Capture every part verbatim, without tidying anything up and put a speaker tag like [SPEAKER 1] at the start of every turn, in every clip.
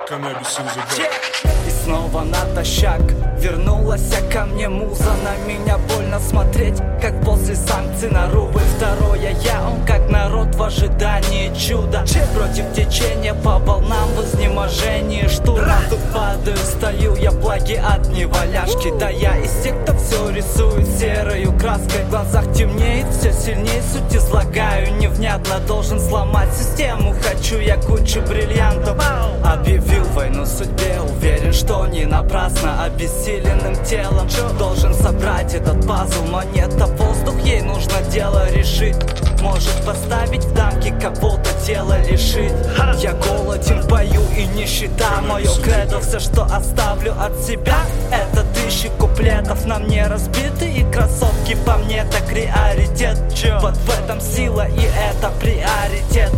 [SPEAKER 1] Cannabis in the dark.
[SPEAKER 2] И снова натощак вернулась ко мне муза. На меня больно смотреть, как после санкций на рубль. Второе я, он как народ в ожидании чуда. Против течения по волнам в изнеможении штурма. Тут падаю, стою, я плагиат, не валяшки. Да я из тех, кто все рисует серою краской. В глазах темнеет, все сильнее суть излагаю. Невнятно должен сломать систему. Хочу я кучу бриллиантов. Объявил войну судьбе, уверен, что не напрасно. Обессиленным телом должен собрать этот пазл. Монета воздух, ей нужно дело решить. Может поставить в дамки, кого-то тело лишить. Я голоден, пою и нищета. Мое кредо, все, что оставлю от себя, это тысячи куплетов. На мне разбитые кроссовки, по мне так приоритет. Вот в этом сила, и это приоритет.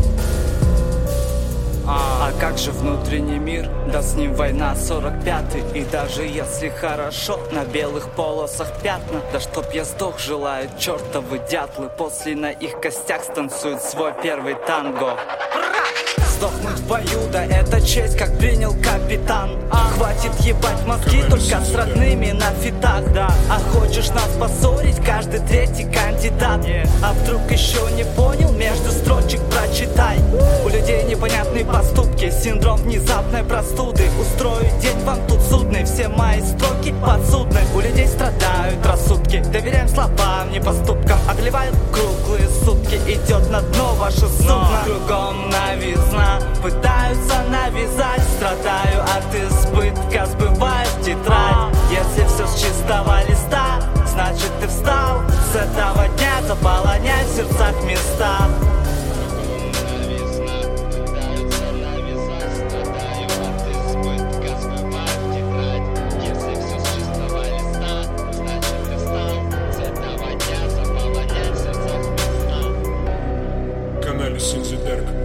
[SPEAKER 2] А как же внутренний мир? Да с ним война сорок пятый. И даже если хорошо, на белых полосах пятна. Да чтоб я сдох, желают чертовы дятлы. После на их костях станцует свой первый танго. Сдохнуть в бою, да это честь, как принял капитан. Хватит ебать мозги только с родными на фитах, да. А хочешь нас поссорить, каждый третий кандидат. А вдруг еще не понял, между строчек прочитай. У людей непонятные поступки, синдром внезапной простуды. Устрою день вам тут судный, все мои строки подсудны. У людей страдают рассудки, доверяем словам, не поступкам. Одолевают круглые сутки, идет на дно ваше судно. Кругом новизна, пытаются навязать. Страдаю от избытка, сбываю тетрадь. Если все с чистого листа, значит ты встал. С этого дня заполоняй в сердцах места.
[SPEAKER 1] Cannabis in the dark.